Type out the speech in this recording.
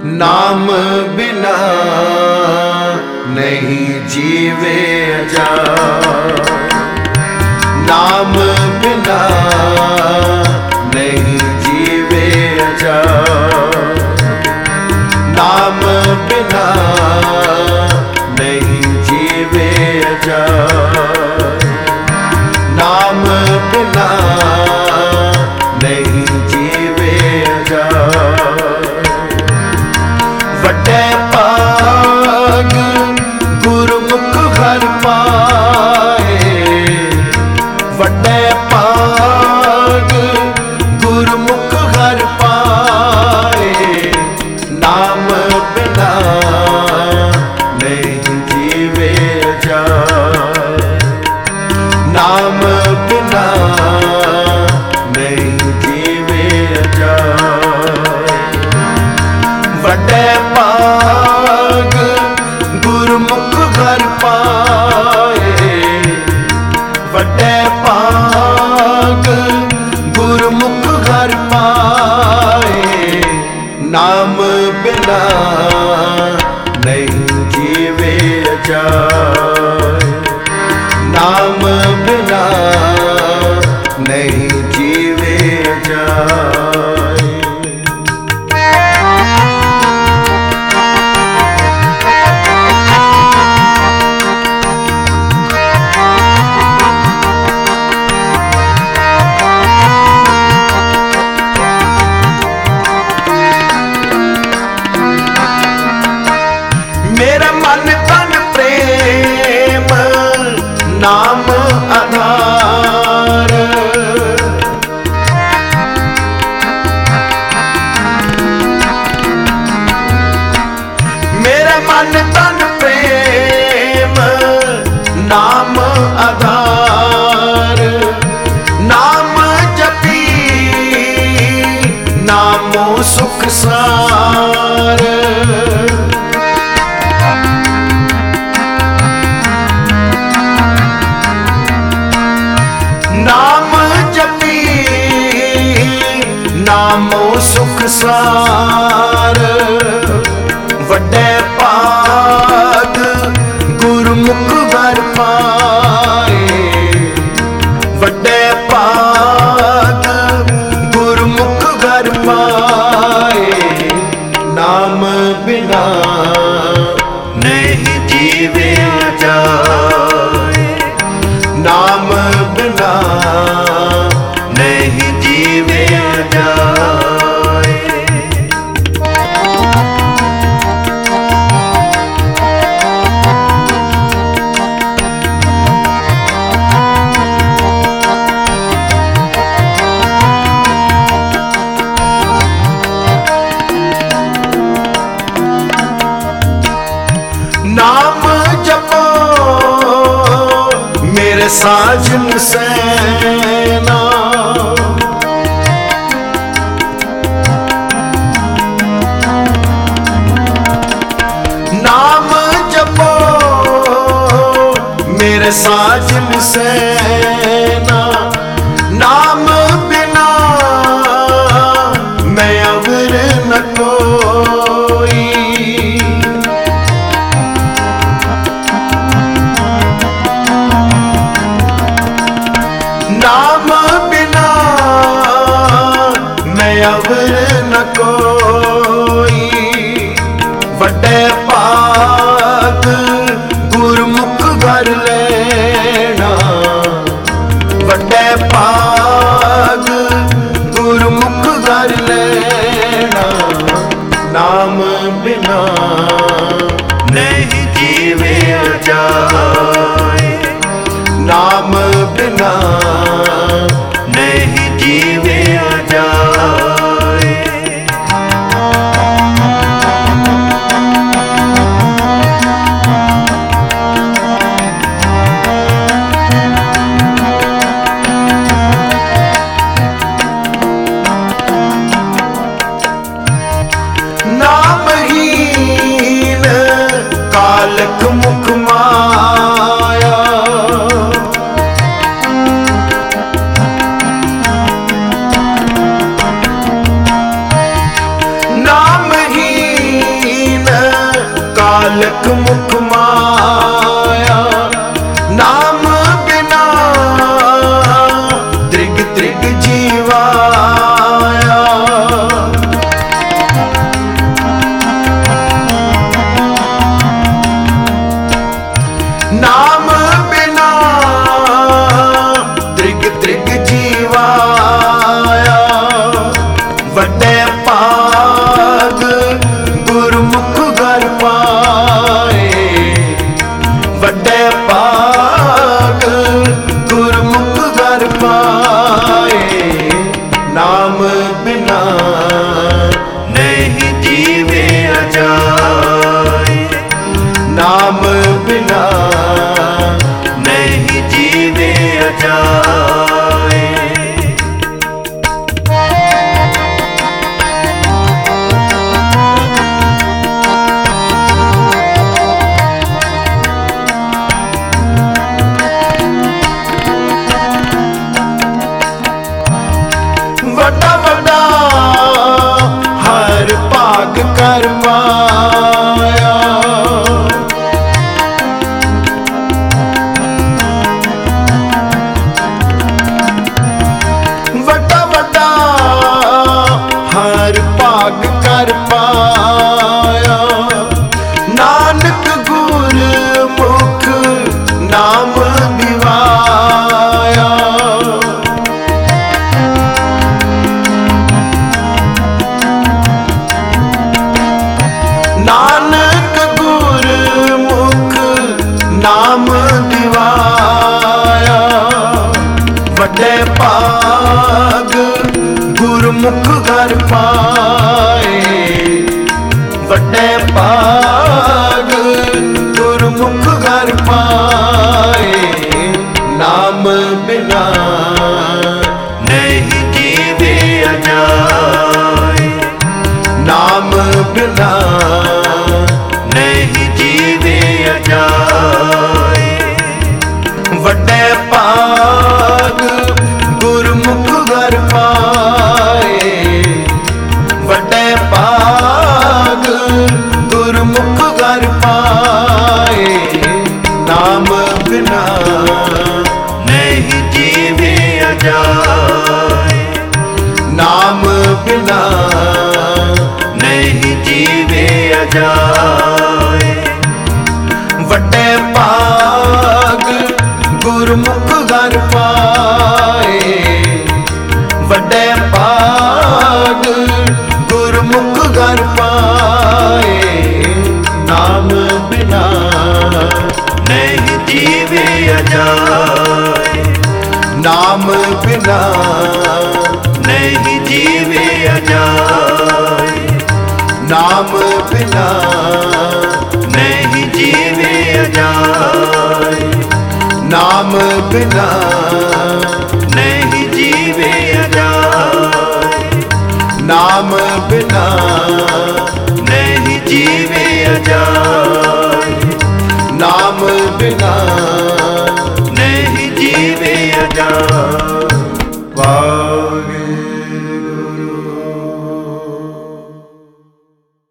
नाम बिना नहीं जीवे जा, नाम बिना नहीं जीवे जा, नाम बिना नहीं जीवे जा, नाम बिना नहीं जीवे जा। वड्डे पाग गुरमुख हर पाए, वड्डे पाग गुरमुख हर पाए, नाम बिना नहीं जीवे जा, नाम बिना नहीं जीवे जा। वड्डे पाग गुरमुख हर पाए, वड्डे पाग गुरमुख हर पाए, नाम बिना नहीं जीवे जा, नाम बिना नहीं जीवे जा। मेरा मन तन प्रेम नाम आधार, मेरा मन तन प्रेम नाम आधार, नाम जपी नामो सुख सार, नाम जपी नामो सुख सार। वड्डे पाग गुरमुख हर पाए, वड्डे पाग गुरमुख हर पाए, नाम बिना नहीं जीवे जा, नाम बिना नहीं जीवे जाए। नाम जपो मेरे साजन सैना, नाम जपो मेरे साजन सैना, नाम बिना मैं अवर न कोई, नाम बिना मैं अवर न कोई। वड्डे पाग गुरमुख घर लेना, वड्डे पाग गुरमुख घर लेना, नाम बिना नहीं जीवे जाए, नाम बिना नहीं जीवे जाए। नामहीन कालक मुख माया, नामहीन कालक मुख माया, नाम बिना त्रिग त्रिग जीवाया। नाम बिना त्रिग त्रिग जीवाया, वड्डे भाग गुरमुख घर पाए, वड्डे भाग गुरमुख घर पाए। नाम बिना नहीं जीवे जाए, नाम बिना नहीं जीवे जाए। वड्डा वड्डा हर भाग कर पाया, वड्डा वड्डा हर भाग कर पाया। नानक गुर मुख नाम दिवाया, नानक गुर मुख नाम दिवाया। वड्डे भाग गुरमुख घर पाए, वड्डे भाग गुरमुख घर पाए। नाम बिना नहीं जीवे जाए, नाम बिना नहीं जीवे जाए। वड्डे भाग गुरमुख घर पाए, वड्डे भाग गुरमुख घर पाए। नाम बिना नहीं जीवे जाए, नाम बिना नहीं जीवे जाए। वड्डे भाग गुरमुख घर पाए, वड्डे भाग गुरमुख घर पाए। नाम बिना नहीं जीवे जाए, नाम बिना नहीं जीवे जाए, नाम बिना नहीं जीवे जाए, नाम बिना नहीं जीवे जाए, नाम बिना नहीं जीवे जाए, नाम बिना